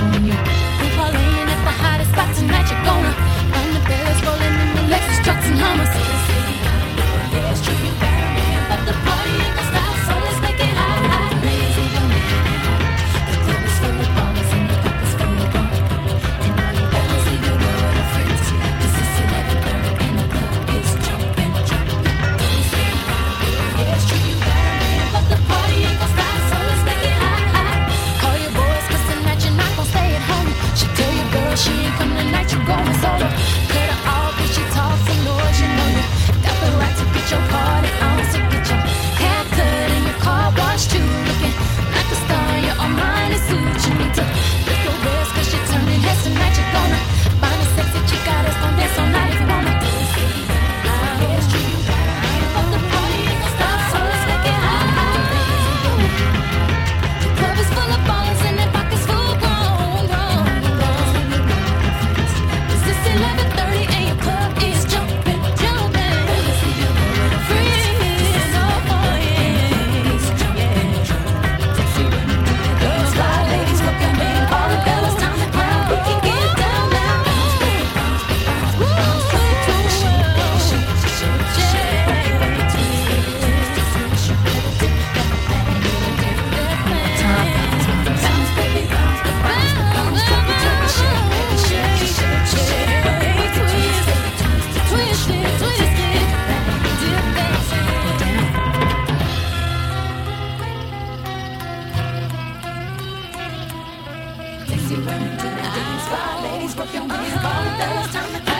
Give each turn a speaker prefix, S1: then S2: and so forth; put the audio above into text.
S1: on you. We parlaying at the hottest spot tonight. You're gonna find the bells rolling in the Lexus trucks and Hummers. Yeah, it's true, you got a man, but the party ain't gonna stop, so let's make it hot, hot. Ladies in the the club is full of ballers and the cup is full of rum. And all you fellas leave your girl with her friends. This is 11:30 and the club is jumping, jumping. Yeah, it's true, you got a man, but the party ain't gonna stop, so let's make it hot, hot. Call your boys, 'cause tonight you're not gonna stay at home. She tell your girl she ain't coming tonight, you going solo. Cut her off when she talks some noise, you know you got the right to get your party on. So get your hair cut and your car washed too. Looking like a star in your Armani suit. You need to lift your waist 'cause you're turning heads tonight. You're gonna find a sexy chick out that's gonna dance all night if you wanna. Yeah, it's true, you got a man, but the party ain't gonna stop, so let's make it hot, hot. The club is full of ballers and their pockets full grown, grown, grown. 'Cause it's 11:30 and your club is jumping, jumping. Freeze, oh yeah, girls, fly ladies, looking big, all the fellas, time to clown. We can get down now. Ladies, work your body, all the fellas, time to